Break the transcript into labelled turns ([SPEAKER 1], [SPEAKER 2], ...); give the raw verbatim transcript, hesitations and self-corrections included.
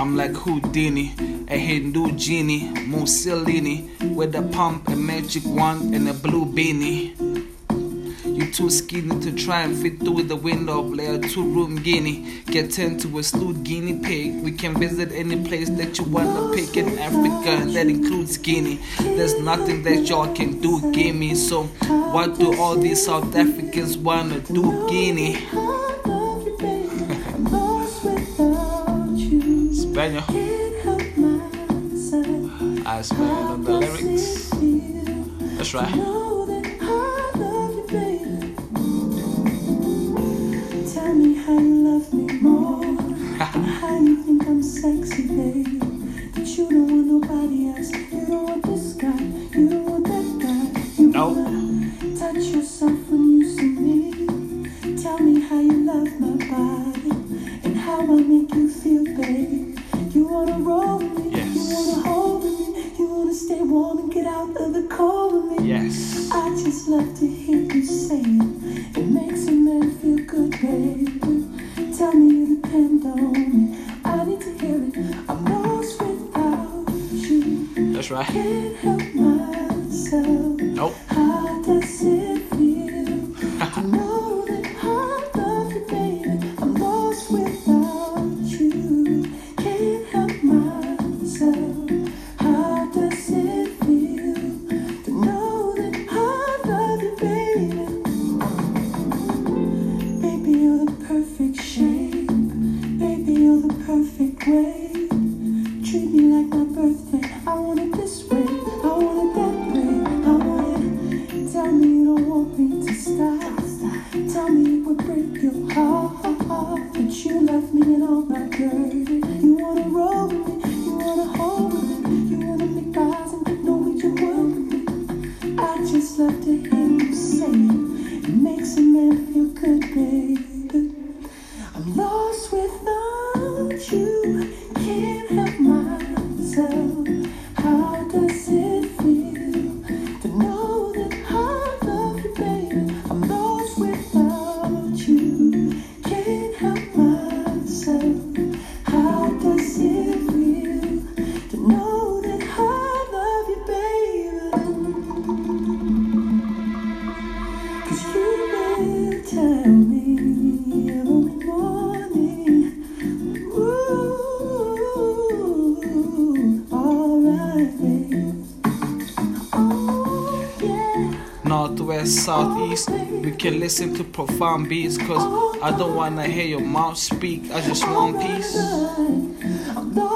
[SPEAKER 1] I'm like Houdini, a Hindu genie, Mussolini, with a pump, a magic wand, and a blue beanie. You too skinny to try and fit through the window of a two-room guinea. Get turned to a stewed guinea pig. We can visit any place that you wanna pick in Africa, and that includes Guinea. There's nothing that y'all can do, gimme. So what do all these South Africans wanna do, Guinea? Spaniel. I spell on the lyrics. That's right.
[SPEAKER 2] Tell me how you love me more, and how you think I'm sexy, babe. That you don't want nobody else. You don't want this guy, you don't want that guy. You
[SPEAKER 1] nope.
[SPEAKER 2] wanna touch yourself when you see me. Tell me how you love my body, and how I make you feel, babe. You wanna roll with me,
[SPEAKER 1] yes.
[SPEAKER 2] You wanna hold with me, you wanna stay warm and get out of the cold with me.
[SPEAKER 1] Yes.
[SPEAKER 2] I just love to hear you say it. It makes a man feel good, baby. Tell me you depend on me. I need to hear it. I'm lost without you.
[SPEAKER 1] That's right.
[SPEAKER 2] Can't help myself.
[SPEAKER 1] Nope.
[SPEAKER 2] How does it feel to know that I love you, baby? I'm lost without you. Can't help myself. How does it feel to know that I love you, baby? Baby, you're the perfect shape. Baby, you're the perfect way. Treat me like my birthday. I want it this way. I want it that way. I want it. Tell me you don't want me to stop. Tell me it would break your heart that you left me in all my dirty. You wanna roll with me. You wanna hold with me. You wanna make eyes and know what you want with me. I just love to hear you say it. It makes a man feel good, baby. I'm lost without you. Can't help myself. How does it feel to know that I love you, baby? I'm lost without you. Can't help myself. How does it feel to know that I love you, baby? 'Cause you will tell me every morning. Ooh, alright, baby. Oh, yeah.
[SPEAKER 1] Northwest, southeast, we can listen to profound beats. Cause I don't wanna hear your mouth speak, I just want peace.
[SPEAKER 2] I'm